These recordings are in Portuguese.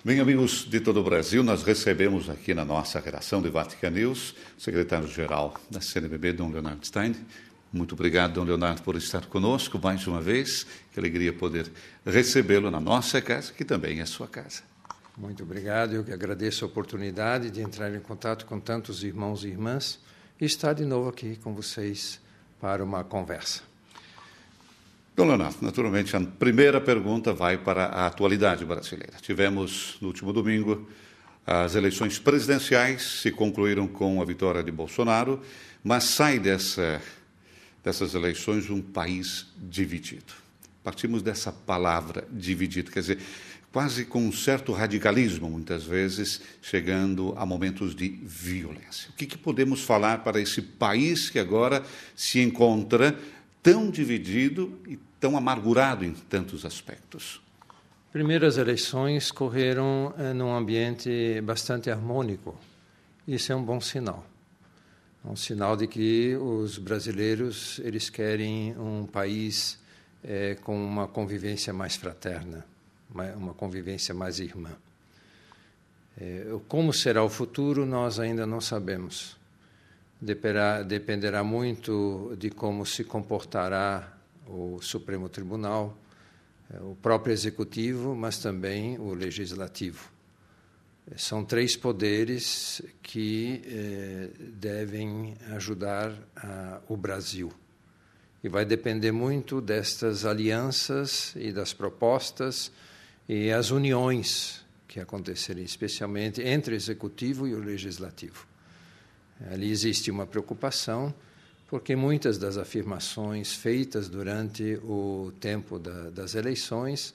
Bem, amigos de todo o Brasil, nós recebemos aqui na nossa redação de Vatican News o secretário-geral da CNBB, Dom Leonardo Stein. Muito obrigado, Dom Leonardo, por estar conosco mais uma vez. Que alegria poder recebê-lo na nossa casa, que também é sua casa. Muito obrigado. Eu que agradeço a oportunidade de entrar em contato com tantos irmãos e irmãs e estar de novo aqui com vocês para uma conversa. Dom Leonardo, naturalmente, a primeira pergunta vai para a atualidade brasileira. Tivemos, no último domingo, as eleições presidenciais, se concluíram com a vitória de Bolsonaro, mas sai dessas eleições um país dividido. Partimos dessa palavra dividido, quer dizer, quase com um certo radicalismo, muitas vezes, chegando a momentos de violência. O que podemos falar para esse país que agora se encontra tão dividido e tão amargurado em tantos aspectos? Primeiras eleições correram num ambiente bastante harmônico. Isso é um bom sinal. É um sinal de que os brasileiros eles querem um país com uma convivência mais fraterna, uma convivência mais irmã. Como será o futuro, nós ainda não sabemos. Dependerá muito de como se comportará o Supremo Tribunal, o próprio Executivo, mas também o Legislativo. São três poderes que devem ajudar o Brasil. E vai depender muito destas alianças e das propostas e as uniões que acontecerem, especialmente entre o Executivo e o Legislativo. Ali existe uma preocupação, porque muitas das afirmações feitas durante o tempo das eleições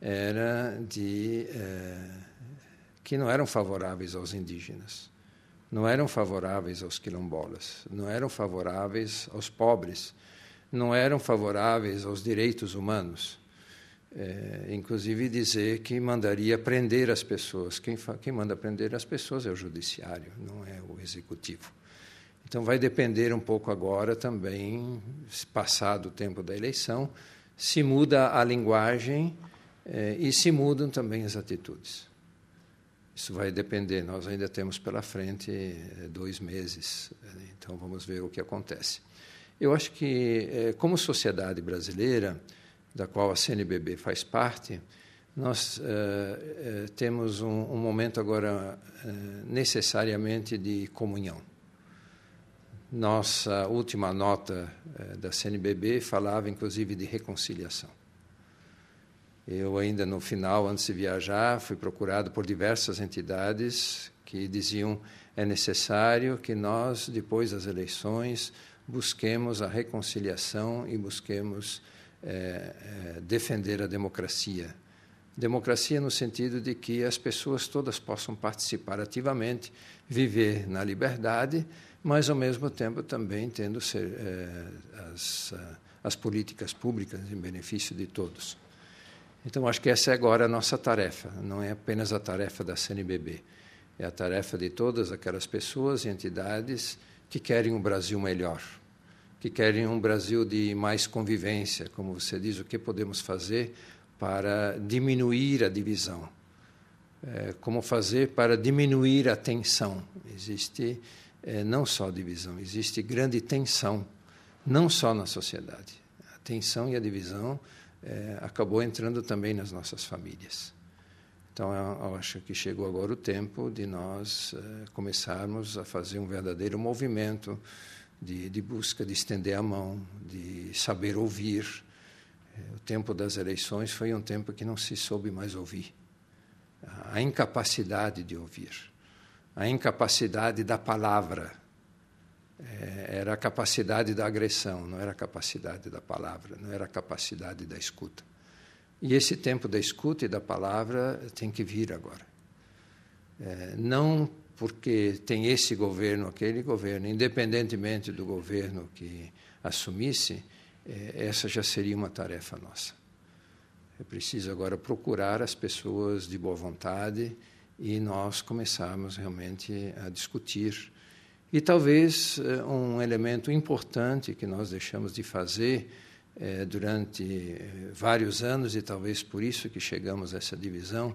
que não eram favoráveis aos indígenas, não eram favoráveis aos quilombolas, não eram favoráveis aos pobres, não eram favoráveis aos direitos humanos. Inclusive dizer que mandaria prender as pessoas. Quem manda prender as pessoas é o judiciário, não é o executivo. Então vai depender um pouco agora também, passado o tempo da eleição, se muda a linguagem e se mudam também as atitudes. Isso vai depender, nós ainda temos pela frente 2 meses, então vamos ver o que acontece. Eu acho que, como sociedade brasileira, da qual a CNBB faz parte, nós temos um momento agora necessariamente de comunhão. Nossa última nota da CNBB falava, inclusive, de reconciliação. Eu ainda no final, antes de viajar, fui procurado por diversas entidades que diziam é necessário que nós, depois das eleições, busquemos a reconciliação e busquemos defender a democracia. Democracia no sentido de que as pessoas todas possam participar ativamente, viver na liberdade, mas, ao mesmo tempo, também tendo as políticas públicas em benefício de todos. Então, acho que essa é agora a nossa tarefa, não é apenas a tarefa da CNBB, é a tarefa de todas aquelas pessoas e entidades que querem um Brasil melhor, que querem um Brasil de mais convivência, como você diz, o que podemos fazer para diminuir a divisão, como fazer para diminuir a tensão. Existe não só divisão, existe grande tensão, não só na sociedade. A tensão e a divisão acabou entrando também nas nossas famílias. Então, eu acho que chegou agora o tempo de nós começarmos a fazer um verdadeiro movimento de busca de estender a mão, de saber ouvir. O tempo das eleições foi um tempo que não se soube mais ouvir. A incapacidade de ouvir, a incapacidade da palavra. Era a capacidade da agressão, não era a capacidade da palavra, não era a capacidade da escuta. E esse tempo da escuta e da palavra tem que vir agora. Não porque tem esse governo, aquele governo, independentemente do governo que assumisse, essa já seria uma tarefa nossa. É preciso agora procurar as pessoas de boa vontade e nós começarmos realmente a discutir. E talvez um elemento importante que nós deixamos de fazer durante vários anos, e talvez por isso que chegamos a essa divisão,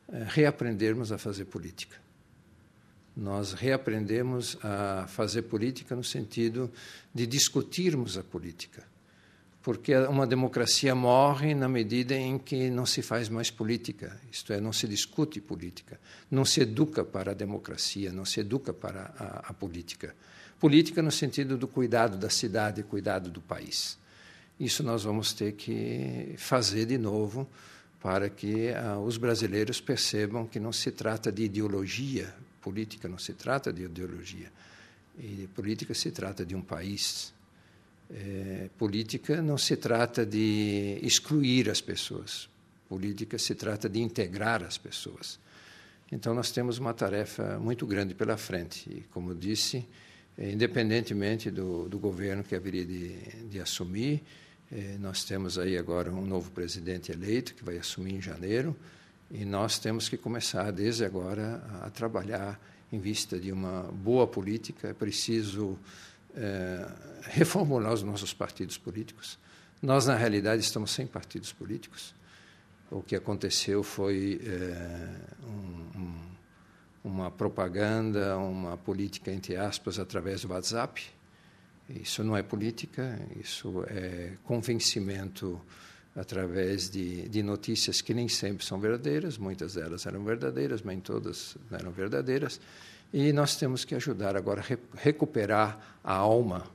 reaprendermos a fazer política. Nós reaprendemos a fazer política no sentido de discutirmos a política, porque uma democracia morre na medida em que não se faz mais política, isto é, não se discute política, não se educa para a democracia, não se educa para a política. Política no sentido do cuidado da cidade, cuidado do país. Isso nós vamos ter que fazer de novo para que os brasileiros percebam que não se trata de ideologia. Política não se trata de ideologia. E política se trata de um país. Política não se trata de excluir as pessoas. Política se trata de integrar as pessoas. Então, nós temos uma tarefa muito grande pela frente. E, como eu disse, independentemente do governo que haveria de assumir, nós temos aí agora um novo presidente eleito, que vai assumir em janeiro, e nós temos que começar, desde agora, a trabalhar em vista de uma boa política. É preciso reformular os nossos partidos políticos. Nós, na realidade, estamos sem partidos políticos. O que aconteceu foi uma propaganda, uma política, entre aspas, através do WhatsApp. Isso não é política, isso é convencimento através de notícias que nem sempre são verdadeiras, muitas delas eram verdadeiras, mas nem todas eram verdadeiras, e nós temos que ajudar agora a recuperar a alma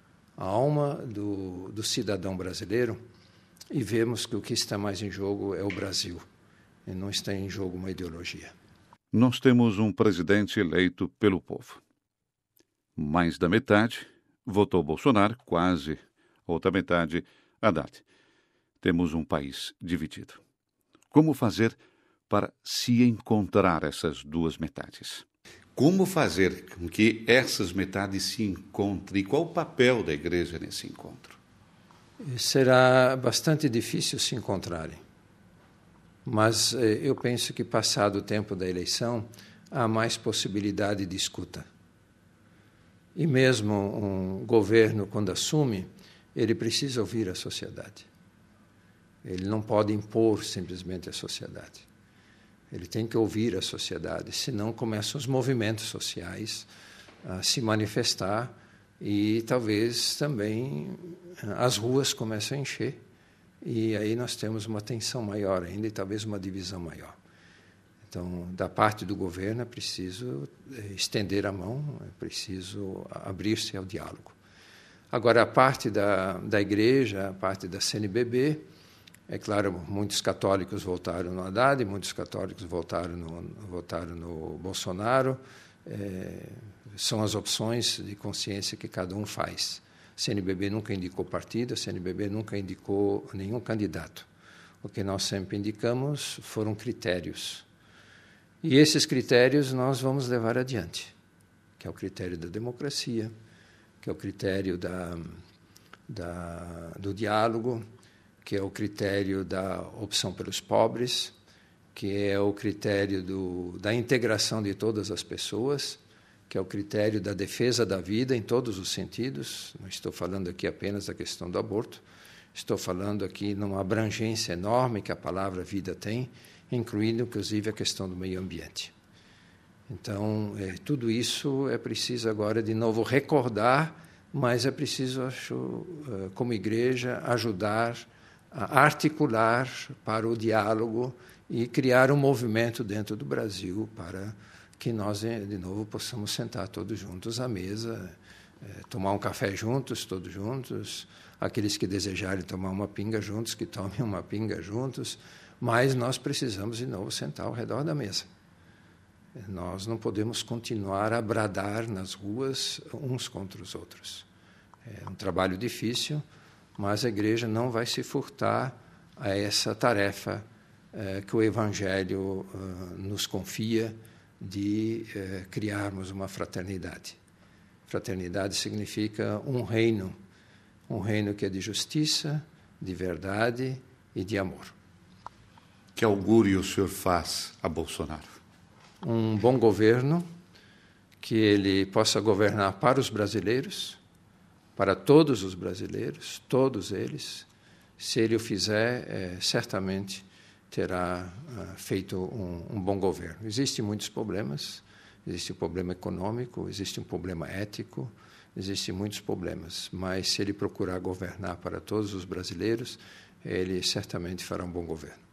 do cidadão brasileiro, e vemos que o que está mais em jogo é o Brasil, e não está em jogo uma ideologia. Nós temos um presidente eleito pelo povo. Mais da metade votou Bolsonaro, quase a outra metade Haddad. Temos um país dividido. Como fazer para se encontrar essas duas metades? Como fazer com que essas metades se encontrem? E qual o papel da igreja nesse encontro? Será bastante difícil se encontrarem. Mas eu penso que, passado o tempo da eleição, há mais possibilidade de escuta. E mesmo um governo, quando assume, ele precisa ouvir a sociedade. Ele não pode impor simplesmente a sociedade. Ele tem que ouvir a sociedade, senão começam os movimentos sociais a se manifestar e talvez também as ruas começam a encher. E aí nós temos uma tensão maior ainda e talvez uma divisão maior. Então, da parte do governo, é preciso estender a mão, é preciso abrir-se ao diálogo. Agora, a parte da igreja, a parte da CNBB, é claro, muitos católicos votaram no Haddad, muitos católicos votaram no Bolsonaro. São as opções de consciência que cada um faz. A CNBB nunca indicou partido, a CNBB nunca indicou nenhum candidato. O que nós sempre indicamos foram critérios. E esses critérios nós vamos levar adiante, que é o critério da democracia, que é o critério do diálogo, que é o critério da opção pelos pobres, que é o critério da integração de todas as pessoas, que é o critério da defesa da vida em todos os sentidos. Não estou falando aqui apenas da questão do aborto, estou falando aqui numa abrangência enorme que a palavra vida tem, incluindo, inclusive, a questão do meio ambiente. Então, tudo isso é preciso agora, de novo, recordar, mas é preciso, acho, como igreja, ajudar a articular para o diálogo e criar um movimento dentro do Brasil para que nós, de novo, possamos sentar todos juntos à mesa, tomar um café juntos, todos juntos, aqueles que desejarem tomar uma pinga juntos, que tomem uma pinga juntos, mas nós precisamos, de novo, sentar ao redor da mesa. Nós não podemos continuar a bradar nas ruas uns contra os outros. É um trabalho difícil, mas a igreja não vai se furtar a essa tarefa que o Evangelho nos confia de criarmos uma fraternidade. Fraternidade significa um reino que é de justiça, de verdade e de amor. Que augúrio o senhor faz a Bolsonaro? Um bom governo, que ele possa governar para os brasileiros, para todos os brasileiros, todos eles. Se ele o fizer, certamente terá feito um bom governo. Existem muitos problemas, existe um problema econômico, existe um problema ético, existem muitos problemas, mas se ele procurar governar para todos os brasileiros, ele certamente fará um bom governo.